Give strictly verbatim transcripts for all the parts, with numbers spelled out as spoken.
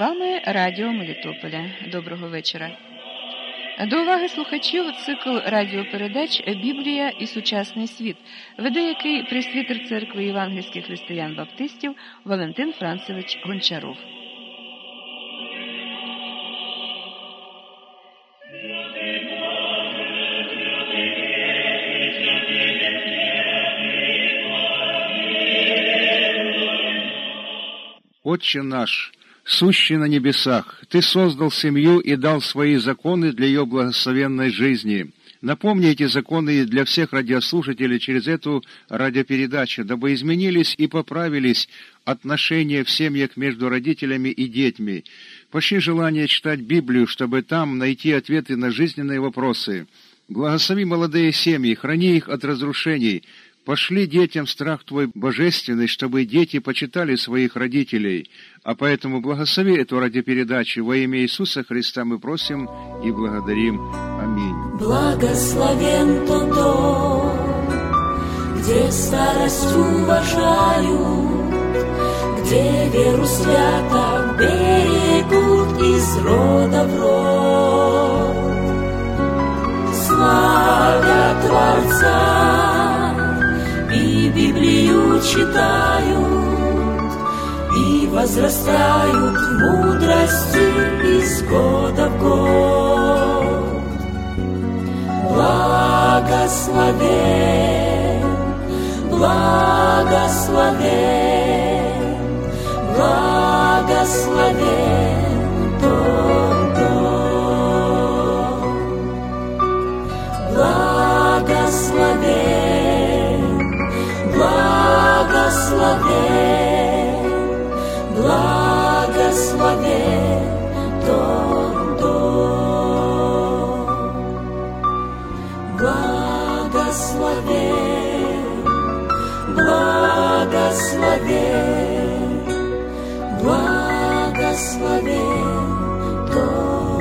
вами Радіо Мелітополя. Доброго вечора. До уваги слухачів цикл радіопередач «Біблія і сучасний світ», веде який пресвітер Церкви Євангельських християн-баптистів Валентин Францевич Гончаров. «Отче наш, сущий на небесах, Ты создал семью и дал свои законы для ее благословенной жизни. Напомни эти законы для всех радиослушателей через эту радиопередачу, дабы изменились и поправились отношения в семьях между родителями и детьми. Пошли желание читать Библию, чтобы там найти ответы на жизненные вопросы. Благослови молодые семьи, храни их от разрушений. Пошли детям страх Твой божественный, чтобы дети почитали своих родителей. А поэтому благослови эту радиопередачу. Во имя Иисуса Христа мы просим и благодарим. Аминь. Благословен тот дом, где старость уважают, где веру свято берегут из рода в род. Славя Творца и Библию читают, и возрастают в мудрости из года в год. Благословен, благословен, благословен тот дом. Благословен, благословен, благословен тот дом. Благословен, благословен, благословен тот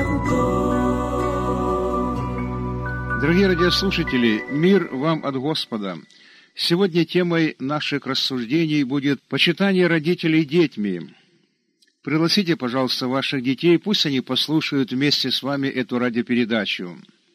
дом. Дорогие радиослушатели, мир вам от Господа. Сегодня темой наших рассуждений будет почитание родителей детьми. Пригласите, пожалуйста, ваших детей, пусть они послушают вместе с вами эту радиопередачу.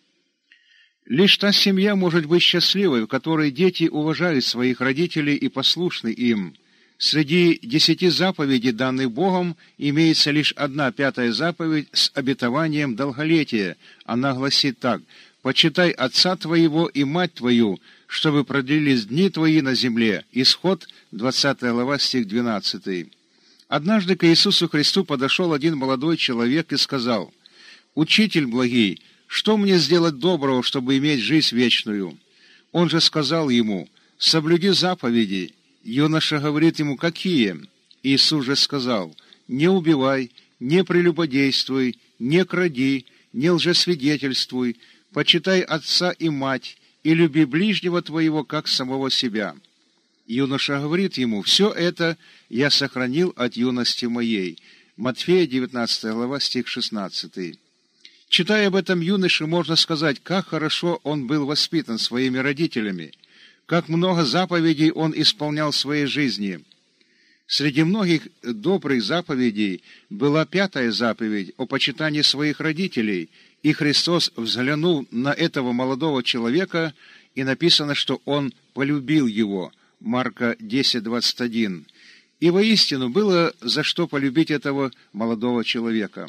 Лишь та семья может быть счастливой, в которой дети уважают своих родителей и послушны им. Среди десяти заповедей, данных Богом, имеется лишь одна пятая заповедь с обетованием долголетия. Она гласит так: «Почитай отца твоего и мать твою, чтобы продлились дни твои на земле». Исход, двадцатая глава, стих двенадцатый. Однажды к Иисусу Христу подошел один молодой человек и сказал: «Учитель благий, что мне сделать доброго, чтобы иметь жизнь вечную?» Он же сказал ему: «Соблюди заповеди». Юноша говорит ему: «Какие?» Иисус же сказал: «Не убивай, не прелюбодействуй, не кради, не лжесвидетельствуй, почитай отца и мать, и люби ближнего твоего, как самого себя». Юноша говорит ему: «Все это я сохранил от юности моей». Матфея, девятнадцатая глава, стих шестнадцатый. Читая об этом юноше, можно сказать, как хорошо он был воспитан своими родителями, как много заповедей он исполнял в своей жизни. Среди многих добрых заповедей была пятая заповедь о почитании своих родителей, и Христос взглянул на этого молодого человека, и написано, что он полюбил его. Марка десять, двадцать один. И воистину было за что полюбить этого молодого человека.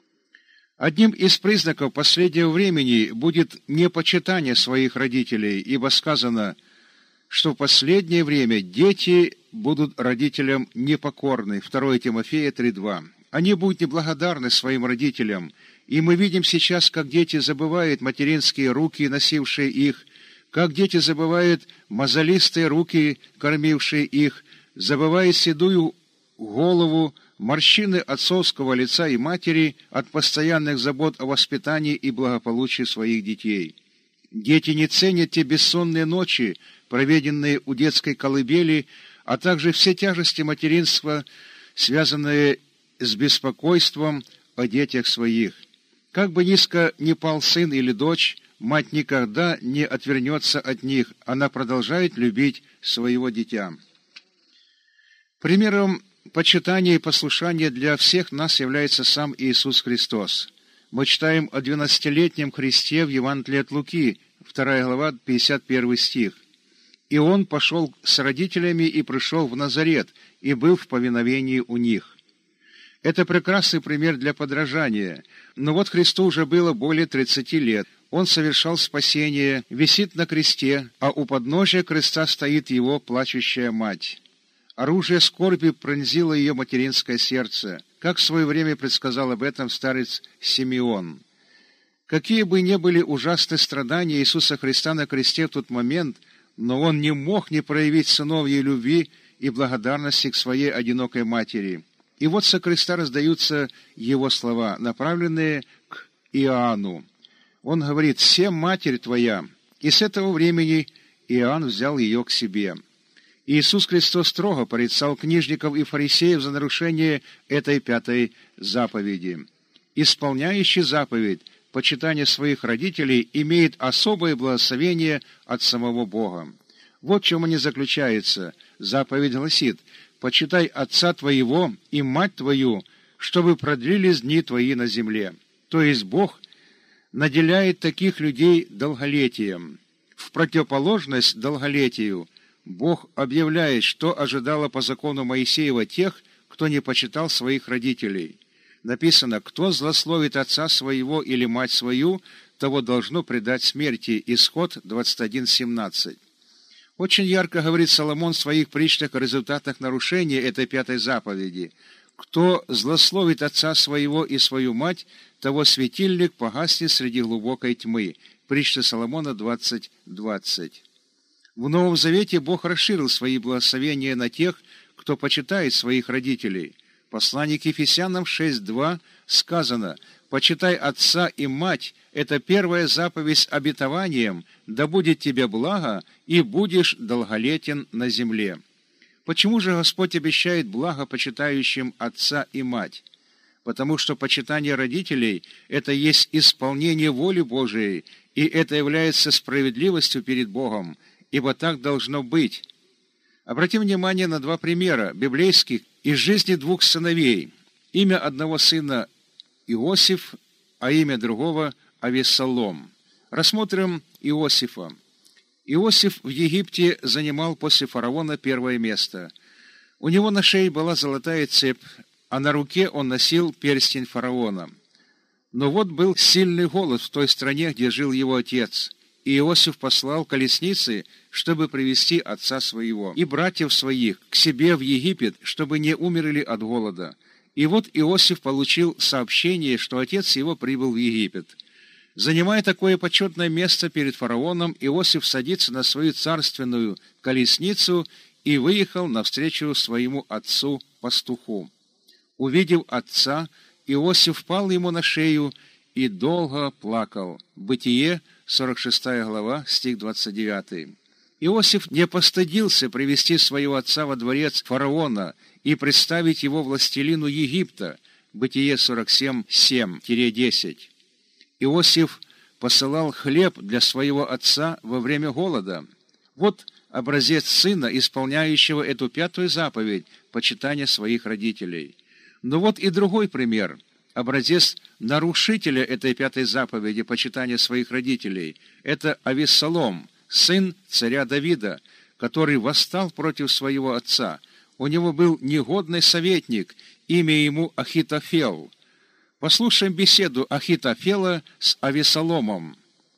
Одним из признаков последнего времени будет непочитание своих родителей, ибо сказано, что в последнее время дети будут родителям непокорны. второе Тимофея три, два. Они будут неблагодарны своим родителям, и мы видим сейчас, как дети забывают материнские руки, носившие их, как дети забывают мозолистые руки, кормившие их, забывают седую голову, морщины отцовского лица и матери от постоянных забот о воспитании и благополучии своих детей. Дети не ценят те бессонные ночи, проведенные у детской колыбели, а также все тяжести материнства, связанные с беспокойством о детях своих. Как бы низко ни пал сын или дочь, мать никогда не отвернется от них, она продолжает любить своего дитя. Примером почитания и послушания для всех нас является сам Иисус Христос. Мы читаем о двенадцатилетнем Христе в Евангелии от Луки, вторая глава, пятьдесят первый стих. «И он пошел с родителями и пришел в Назарет, и был в повиновении у них». Это прекрасный пример для подражания. Но вот Христу уже было более тридцати лет. Он совершал спасение, висит на кресте, а у подножия креста стоит его плачущая мать. Оружие скорби пронзило ее материнское сердце, как в свое время предсказал об этом старец Симеон. Какие бы ни были ужасные страдания Иисуса Христа на кресте в тот момент, но Он не мог не проявить сыновьей любви и благодарности к своей одинокой матери. И вот со креста раздаются Его слова, направленные к Иоанну. Он говорит: «Се матерь твоя». И с этого времени Иоанн взял ее к себе. Иисус Христос строго порицал книжников и фарисеев за нарушение этой пятой заповеди. Исполняющий заповедь почитания своих родителей имеет особое благословение от самого Бога. Вот в чем они заключаются. Заповедь гласит: «Почитай отца твоего и мать твою, чтобы продлились дни твои на земле». То есть Бог наделяет таких людей долголетием. В противоположность долголетию Бог объявляет, что ожидало по закону Моисеева тех, кто не почитал своих родителей. Написано: «Кто злословит отца своего или мать свою, того должно предать смерти». Исход двадцать один семнадцать. Очень ярко говорит Соломон в своих притчах о результатах нарушения этой пятой заповеди. «Кто злословит отца своего и свою мать, того светильник погаснет среди глубокой тьмы». Притча Соломона двадцать двадцать. В Новом Завете Бог расширил свои благословения на тех, кто почитает своих родителей. В послании к Ефесянам шесть два сказано: «Почитай отца и мать, это первая заповедь с обетованием, да будет тебе благо, и будешь долголетен на земле». Почему же Господь обещает благо почитающим отца и мать? Потому что почитание родителей – это есть исполнение воли Божией, и это является справедливостью перед Богом, ибо так должно быть. Обратим внимание на два примера библейских из жизни двух сыновей. Имя одного сына Иосиф, а имя другого Авессалом. Рассмотрим Иосифа. Иосиф в Египте занимал после фараона первое место. У него на шее была золотая цепь, а на руке он носил перстень фараона. Но вот был сильный голод в той стране, где жил его отец, и Иосиф послал колесницы, чтобы привести отца своего и братьев своих к себе в Египет, чтобы не умерли от голода. И вот Иосиф получил сообщение, что отец его прибыл в Египет. Занимая такое почетное место перед фараоном, Иосиф садится на свою царственную колесницу и выехал навстречу своему отцу-пастуху. Увидев отца, Иосиф пал ему на шею и долго плакал. Бытие, сорок шестая глава, стих двадцать девятый. Иосиф не постыдился привести своего отца во дворец фараона и представить его властелину Египта. Бытие сорок семь семь десять. Иосиф посылал хлеб для своего отца во время голода. Вот образец сына, исполняющего эту пятую заповедь почитания своих родителей. Но вот и другой пример. Образец нарушителя этой пятой заповеди почитания своих родителей – это Авессалом, сын царя Давида, который восстал против своего отца. У него был негодный советник, имя ему Ахитофел. Послушаем беседу Ахитофела с Авессаломом.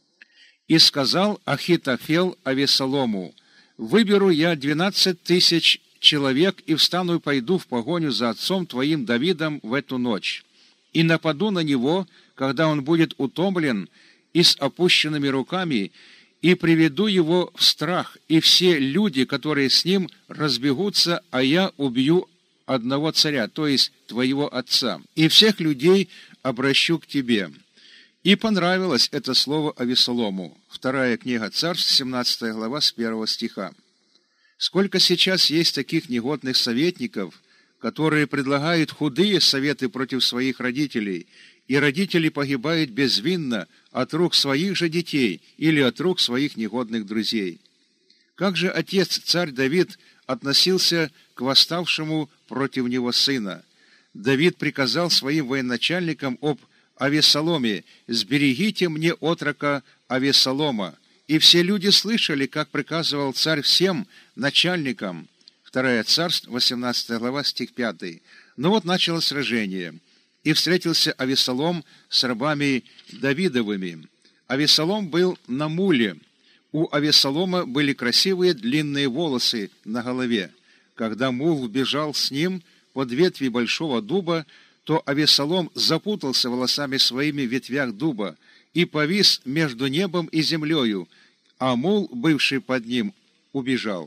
«И сказал Ахитофел Авессалому: выберу я двенадцать тысяч человек и встану и пойду в погоню за отцом твоим Давидом в эту ночь, и нападу на него, когда он будет утомлен и с опущенными руками, и приведу его в страх, и все люди, которые с ним, разбегутся, а я убью одного царя, то есть твоего отца, и всех людей обращу к тебе». И понравилось это слово Авессалому. Вторая книга Царств, семнадцатая глава, с первого стиха. Сколько сейчас есть таких негодных советников, которые предлагают худые советы против своих родителей, и родители погибают безвинно от рук своих же детей или от рук своих негодных друзей. Как же отец, царь Давид, относился к восставшему против него сына? Давид приказал своим военачальникам об Авесоломе: «Сберегите мне отрока Авесолома». И все люди слышали, как приказывал царь всем начальникам. Второе Царств, восемнадцатая глава, стих пятый. Но вот началось сражение, и встретился Авесолом с рабами Давидовыми. Авесолом был на муле. У Авесолома были красивые длинные волосы на голове. Когда мул вбежал с ним под ветви большого дуба, то Авесолом запутался волосами своими в ветвях дуба и повис между небом и землею, а мул, бывший под ним, убежал.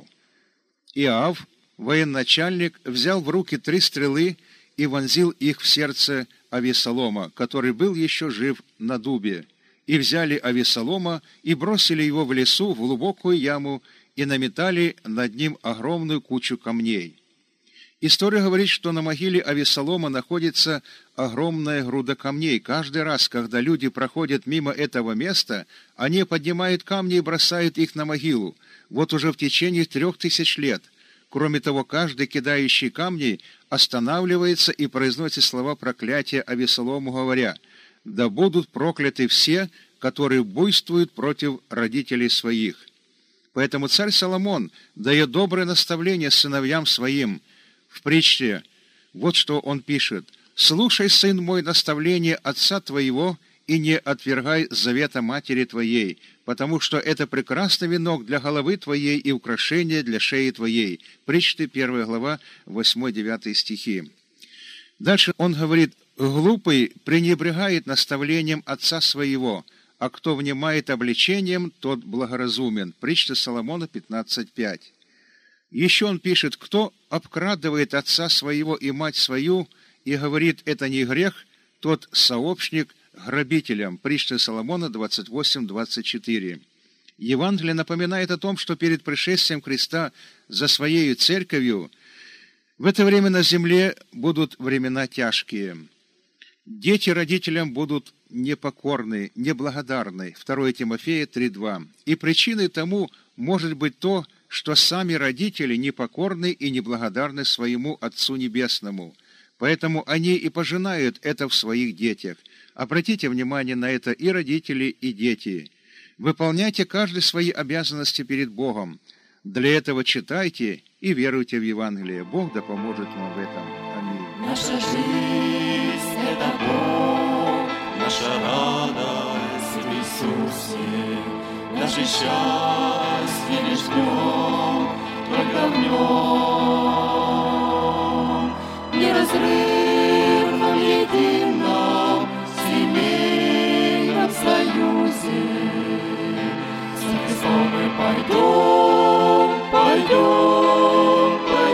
Иоав, военачальник, взял в руки три стрелы и вонзил их в сердце Авесолома, который был еще жив на дубе. И взяли Авесолома и бросили его в лесу в глубокую яму и наметали над ним огромную кучу камней. История говорит, что на могиле Авесолома находится огромная груда камней. Каждый раз, когда люди проходят мимо этого места, они поднимают камни и бросают их на могилу. Вот уже в течение трех тысяч лет. Кроме того, каждый, кидающий камни, останавливается и произносит слова проклятия Авесолому, говоря: «Да будут прокляты все, которые буйствуют против родителей своих». Поэтому царь Соломон дает доброе наставление сыновьям своим в притче. Вот что он пишет: «Слушай, сын мой, наставление отца твоего, и не отвергай завета матери твоей, потому что это прекрасный венок для головы твоей и украшение для шеи твоей». Притчи, первая глава, восьмой-девятый стихи. Дальше он говорит: «Глупый пренебрегает наставлением отца своего, а кто внимает обличением, тот благоразумен». Притча Соломона пятнадцать пять. Еще он пишет: «Кто обкрадывает отца своего и мать свою и говорит, это не грех, тот сообщник грабителям». Притча Соломона двадцать восемь двадцать четыре. Евангелие напоминает о том, что перед пришествием Христа за Своею церковью в это время на земле будут времена тяжкие. Дети родителям будут непокорны, неблагодарны. второе Тимофея три два. И причиной тому может быть то, что сами родители непокорны и неблагодарны своему Отцу Небесному. Поэтому они и пожинают это в своих детях. Обратите внимание на это и родители, и дети. Выполняйте каждый свои обязанности перед Богом. Для этого читайте и веруйте в Евангелие. Бог да поможет вам в этом. Аминь. Наша жизнь — это Бог, наша радость в Иисусе, наше счастье лишь в Нем, только в Нем. Неразрывном, едином, семейном союзе за Христом мы пойдем, пойдем,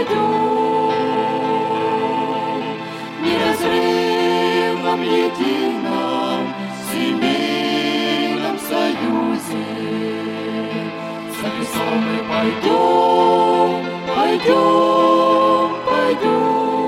пойдем. Неразрывном, едином, семейном союзе за Христом мы пойдем, пойдем, пойдем.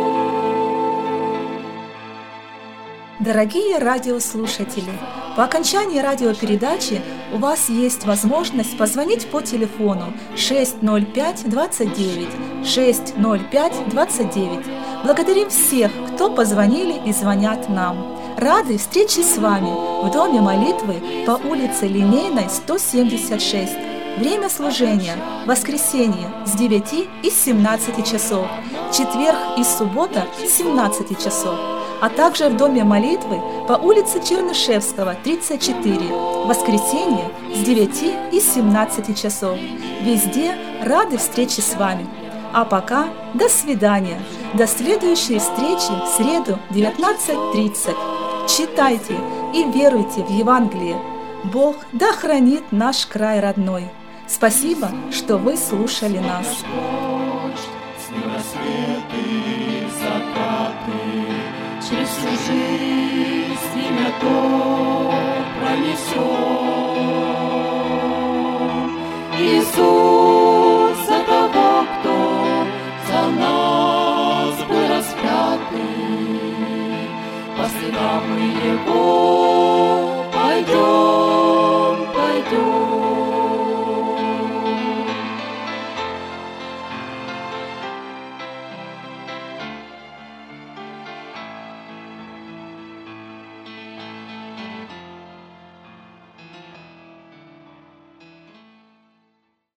Дорогие радиослушатели, по окончании радиопередачи у вас есть возможность позвонить по телефону шесть ноль пять двадцать девять, шесть ноль пять двадцать девять. Благодарим всех, кто позвонили и звонят нам. Рады встрече с вами в Доме молитвы по улице Линейной, сто семьдесят шесть. Время служения – воскресенье с девяти и семнадцати часов, четверг и суббота с семнадцати часов, а также в Доме молитвы по улице Чернышевского, тридцать четыре, воскресенье с девяти и семнадцати часов. Везде рады встрече с вами. А пока до свидания. До следующей встречи в среду девятнадцать тридцать. Читайте и веруйте в Евангелие. Бог да хранит наш край родной. Спасибо, что вы слушали нас. С ним рассветы, закаты, через всю жизнь имя то.